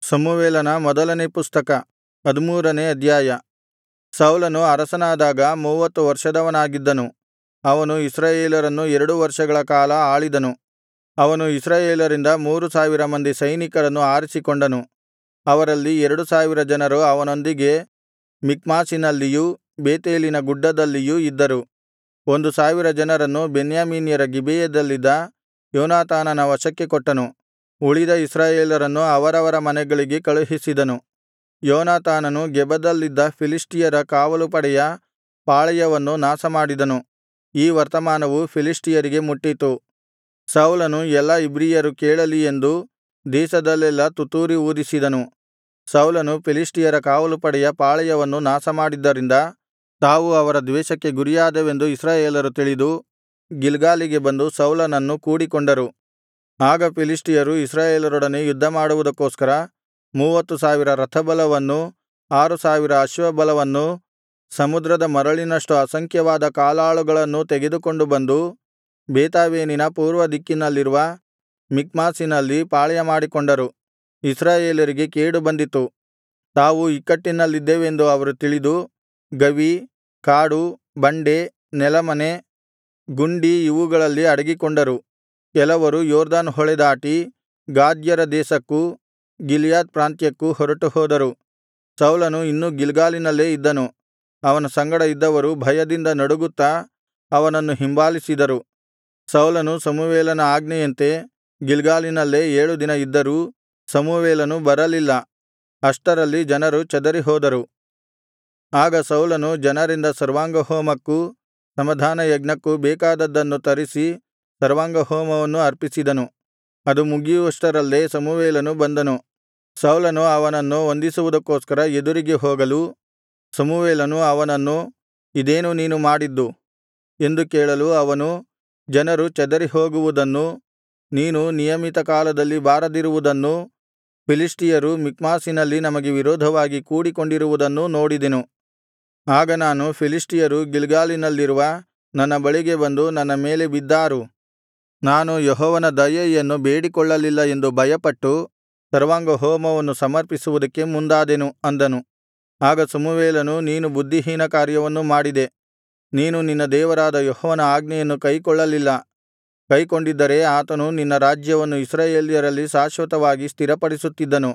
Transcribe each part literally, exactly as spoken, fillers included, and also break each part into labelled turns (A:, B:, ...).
A: ಸಮುವೇಲನ ಮೊದಲನೇ ಪುಸ್ತಕ ಹದಿಮೂರನೇ ಅಧ್ಯಾಯ. ಸೌಲನು ಅರಸನಾದಾಗ ಮೂವತ್ತು ವರ್ಷದವನಾಗಿದ್ದನು. ಅವನು ಇಸ್ರಾಯೇಲರನ್ನು ಎರಡು ವರ್ಷಗಳ ಕಾಲ ಆಳಿದನು. ಅವನು ಇಸ್ರಾಯೇಲರಿಂದ ಮೂರು ಸಾವಿರ ಮಂದಿ ಸೈನಿಕರನ್ನು ಆರಿಸಿಕೊಂಡನು. ಅವರಲ್ಲಿ ಎರಡು ಸಾವಿರ ಜನರು ಅವನೊಂದಿಗೆ ಮಿಕ್ಮಾಷಿನಲ್ಲಿಯೂ ಬೇತೇಲಿನ ಗುಡ್ಡದಲ್ಲಿಯೂ ಇದ್ದರು. ಒಂದು ಸಾವಿರ ಜನರನ್ನು ಬೆನ್ಯಾಮೀನ್ಯರ ಗಿಬೆಯದಲ್ಲಿದ್ದ ಯೋನಾತಾನನ ವಶಕ್ಕೆ ಕೊಟ್ಟನು. ಉಳಿದ ಇಸ್ರಾಯೇಲರನ್ನು ಅವರವರ ಮನೆಗಳಿಗೆ ಕಳುಹಿಸಿದನು. ಯೋನಾತಾನನು ಗೆಬದಲ್ಲಿದ್ದ ಫಿಲಿಷ್ಟಿಯರ ಕಾವಲುಪಡೆಯ ಪಾಳೆಯವನ್ನು ನಾಶಮಾಡಿದನು. ಈ ವರ್ತಮಾನವು ಫಿಲಿಷ್ಟಿಯರಿಗೆ ಮುಟ್ಟಿತು. ಸೌಲನು ಎಲ್ಲಾ ಇಬ್ರಿಯರು ಕೇಳಲಿ ಎಂದು ದೇಶದಲ್ಲೆಲ್ಲಾ ತುತ್ತೂರಿ ಊದಿಸಿದನು. ಸೌಲನು ಫಿಲಿಷ್ಟಿಯರ ಕಾವಲುಪಡೆಯ ಪಾಳೆಯವನ್ನು ನಾಶಮಾಡಿದ್ದರಿಂದ ತಾವು ಅವರ ದ್ವೇಷಕ್ಕೆ ಗುರಿಯಾದೆವೆಂದು ಇಸ್ರಾಯೇಲರು ತಿಳಿದು ಗಿಲ್ಗಾಲಿಗೆ ಬಂದು ಸೌಲನನ್ನು ಕೂಡಿಕೊಂಡರು. ಆಗ ಫಿಲಿಷ್ಟಿಯರು ಇಸ್ರಾಯೇಲರೊಡನೆ ಯುದ್ಧಮಾಡುವುದಕ್ಕೋಸ್ಕರ ಮೂವತ್ತು ಸಾವಿರ ರಥಬಲವನ್ನೂ ಆರು ಸಾವಿರ ಅಶ್ವಬಲವನ್ನೂ ಸಮುದ್ರದ ಮರಳಿನಷ್ಟು ಅಸಂಖ್ಯವಾದ ಕಾಲಾಳುಗಳನ್ನೂ ತೆಗೆದುಕೊಂಡು ಬಂದು ಬೇತಾವೆನಿನ ಪೂರ್ವದಿಕ್ಕಿನಲ್ಲಿರುವ ಮಿಕ್ಮಾಷಿನಲ್ಲಿ ಪಾಳೆಯಮಾಡಿಕೊಂಡರು. ಇಸ್ರಾಯೇಲರಿಗೆ ಕೇಡು ಬಂದಿತು. ತಾವು ಇಕ್ಕಟ್ಟಿನಲ್ಲಿದ್ದೇವೆಂದು ಅವರು ತಿಳಿದು ಗವಿ, ಕಾಡು, ಬಂಡೆ, ನೆಲಮನೆ, ಗುಂಡಿ ಇವುಗಳಲ್ಲಿ ಅಡಗಿಕೊಂಡರು. ಕೆಲವರು ಯೊರ್ದನ್ ಹೊಳೆ ದಾಟಿ ಗಾದ್ಯರ ದೇಶಕ್ಕೂ ಗಿಲ್ಯಾದ್ ಪ್ರಾಂತ್ಯಕ್ಕೂ ಹೊರಟುಹೋದರು. ಸೌಲನು ಇನ್ನೂ ಗಿಲ್ಗಾಲಿನಲ್ಲೇ ಇದ್ದನು. ಅವನ ಸಂಗಡ ಇದ್ದವರು ಭಯದಿಂದ ನಡುಗುತ್ತಾ ಅವನನ್ನು ಹಿಂಬಾಲಿಸಿದರು. ಸೌಲನು ಸಮುವೇಲನ ಆಜ್ಞೆಯಂತೆ ಗಿಲ್ಗಾಲಿನಲ್ಲೇ ಏಳು ದಿನ ಇದ್ದರೂ ಸಮುವೇಲನು ಬರಲಿಲ್ಲ. ಅಷ್ಟರಲ್ಲಿ ಜನರು ಚದರಿಹೋದರು. ಆಗ ಸೌಲನು ಜನರಿಂದ ಸರ್ವಾಂಗಹೋಮಕ್ಕೂ ಸಮಾಧಾನಯಜ್ಞಕ್ಕೂ ಬೇಕಾದದ್ದನ್ನು ತರಿಸಿ ಸರ್ವಾಂಗಹೋಮವನ್ನು ಅರ್ಪಿಸಿದನು. ಅದು ಮುಗಿಯುವಷ್ಟರಲ್ಲೇ ಸಮುವೇಲನು ಬಂದನು. ಸೌಲನು ಅವನನ್ನು ವಂದಿಸುವುದಕ್ಕೋಸ್ಕರ ಎದುರಿಗೆ ಹೋಗಲು ಸಮುವೇಲನು ಅವನನ್ನು, ಇದೇನು ನೀನು ಮಾಡಿದ್ದು ಎಂದು ಕೇಳಲು ಅವನು, ಜನರು ಚದರಿಹೋಗುವುದನ್ನೂ ನೀನು ನಿಯಮಿತ ಕಾಲದಲ್ಲಿ ಬಾರದಿರುವುದನ್ನೂ ಫಿಲಿಷ್ಟಿಯರು ಮಿಕ್ಮಾಷಿನಲ್ಲಿ ನಮಗೆ ವಿರೋಧವಾಗಿ ಕೂಡಿಕೊಂಡಿರುವುದನ್ನೂ ನೋಡಿದೆನು. ಆಗ ನಾನು, ಫಿಲಿಷ್ಟಿಯರು ಗಿಲ್ಗಾಲಿನಲ್ಲಿರುವ ನನ್ನ ಬಳಿಗೆ ಬಂದು ನನ್ನ ಮೇಲೆ ಬಿದ್ದಾರು. ನಾನು ಯೆಹೋವನ ದಯೆಯನ್ನು ಬೇಡಿಕೊಳ್ಳಲಿಲ್ಲ ಎಂದು ಭಯಪಟ್ಟು ಸರ್ವಾಂಗಹೋಮವನ್ನು ಸಮರ್ಪಿಸುವುದಕ್ಕೆ ಮುಂದಾದೆನು ಅಂದನು. ಆಗ ಸಮುವೇಲನು, ನೀನು ಬುದ್ಧಿಹೀನ ಕಾರ್ಯವನ್ನು ಮಾಡಿದೆ. ನೀನು ನಿನ್ನ ದೇವರಾದ ಯೆಹೋವನ ಆಜ್ಞೆಯನ್ನು ಕೈಕೊಳ್ಳಲಿಲ್ಲ. ಕೈಕೊಂಡಿದ್ದರೆ ಆತನು ನಿನ್ನ ರಾಜ್ಯವನ್ನು ಇಸ್ರಾಯೇಲ್ಯರಲ್ಲಿ ಶಾಶ್ವತವಾಗಿ ಸ್ಥಿರಪಡಿಸುತ್ತಿದ್ದನು.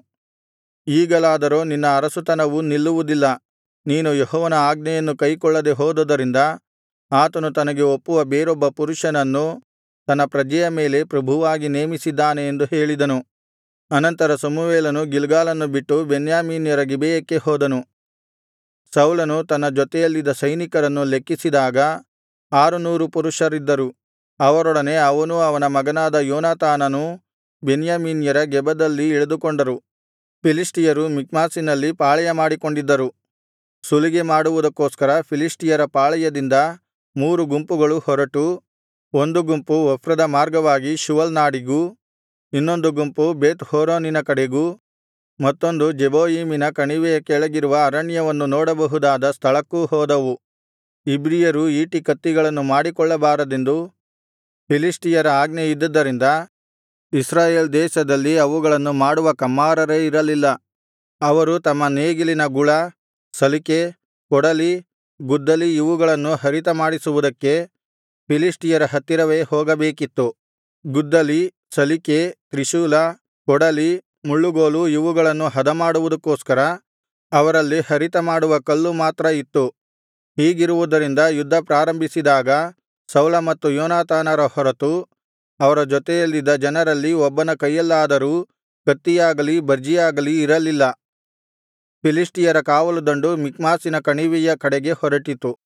A: ಈಗಲಾದರೋ ನಿನ್ನ ಅರಸುತನವು ನಿಲ್ಲುವುದಿಲ್ಲ. ನೀನು ಯೆಹೋವನ ಆಜ್ಞೆಯನ್ನು ಕೈಕೊಳ್ಳದೆ ಹೋದುದರಿಂದ ಆತನು ತನಗೆ ಒಪ್ಪುವ ಬೇರೊಬ್ಬ ಪುರುಷನನ್ನು ತನ್ನ ಪ್ರಜೆಯ ಮೇಲೆ ಪ್ರಭುವಾಗಿ ನೇಮಿಸಿದ್ದಾನೆ ಎಂದು ಹೇಳಿದನು. ಅನಂತರ ಸಮುವೇಲನು ಗಿಲ್ಗಾಲನ್ನು ಬಿಟ್ಟು ಬೆನ್ಯಾಮೀನ್ಯರ ಗಿಬೆಯಕ್ಕೆ ಹೋದನು. ಸೌಲನು ತನ್ನ ಜೊತೆಯಲ್ಲಿದ್ದ ಸೈನಿಕರನ್ನು ಲೆಕ್ಕಿಸಿದಾಗ ಆರುನೂರು ಪುರುಷರಿದ್ದರು. ಅವರೊಡನೆ ಅವನೂ ಅವನ ಮಗನಾದ ಯೋನಾತಾನನೂ ಬೆನ್ಯಾಮೀನ್ಯರ ಗೆಬದಲ್ಲಿ ಇಳಿದುಕೊಂಡರು. ಫಿಲಿಷ್ಟಿಯರು ಮಿಕ್ಮಾಷಿನಲ್ಲಿ ಪಾಳೆಯಮಾಡಿಕೊಂಡಿದ್ದರು. ಸುಲಿಗೆ ಮಾಡುವುದಕ್ಕೋಸ್ಕರ ಫಿಲಿಷ್ಟಿಯರ ಪಾಳೆಯದಿಂದ ಮೂರು ಗುಂಪುಗಳು ಹೊರಟು, ಒಂದು ಗುಂಪು ಒಫ್ರದ ಮಾರ್ಗವಾಗಿ ಶುವಲ್ ನಾಡಿಗೂ, ಇನ್ನೊಂದು ಗುಂಪು ಬೇತ್ ಹೋರೋನಿನ ಕಡೆಗೂ, ಮತ್ತೊಂದು ಜೆಬೋಯಿಮಿನ ಕಣಿವೆಯ ಕೆಳಗಿರುವ ಅರಣ್ಯವನ್ನು ನೋಡಬಹುದಾದ ಸ್ಥಳಕ್ಕೂ ಹೋದವು. ಇಬ್ರಿಯರು ಈಟಿ ಕತ್ತಿಗಳನ್ನು ಮಾಡಿಕೊಳ್ಳಬಾರದೆಂದು ಫಿಲಿಷ್ಟಿಯರ ಆಜ್ಞೆ ಇದ್ದುದರಿಂದ ಇಸ್ರಾಯೇಲ್ ದೇಶದಲ್ಲಿ ಅವುಗಳನ್ನು ಮಾಡುವ ಕಮ್ಮಾರರೇ ಇರಲಿಲ್ಲ. ಅವರು ತಮ್ಮ ನೇಗಿಲಿನ ಗುಳ, ಸಲಿಕೆ, ಕೊಡಲಿ, ಗುದ್ದಲಿ ಇವುಗಳನ್ನು ಹರಿತ ಮಾಡಿಸುವುದಕ್ಕೆ ಫಿಲಿಷ್ಟಿಯರ ಹತ್ತಿರವೇ ಹೋಗಬೇಕಿತ್ತು. ಗುದ್ದಲಿ, ಸಲಿಕೆ, ತ್ರಿಶೂಲ, ಕೊಡಲಿ, ಮುಳ್ಳುಗೋಲು ಇವುಗಳನ್ನು ಹದಮಾಡುವುದಕ್ಕೋಸ್ಕರ ಅವರಲ್ಲಿ ಹರಿತ ಮಾಡುವ ಕಲ್ಲು ಮಾತ್ರ ಇತ್ತು. ಹೀಗಿರುವುದರಿಂದ ಯುದ್ಧ ಪ್ರಾರಂಭಿಸಿದಾಗ ಸೌಲ ಮತ್ತು ಯೋನಾತಾನರ ಹೊರತು ಅವರ ಜೊತೆಯಲ್ಲಿದ್ದ ಜನರಲ್ಲಿ ಒಬ್ಬನ ಕೈಯಲ್ಲಾದರೂ ಕತ್ತಿಯಾಗಲಿ ಬರ್ಜಿಯಾಗಲಿ ಇರಲಿಲ್ಲ. ಫಿಲಿಷ್ಟಿಯರ ಕಾವಲುದಂಡು ಮಿಕ್ಮಾಷಿನ ಕಣಿವೆಯ ಕಡೆಗೆ ಹೊರಟಿತು.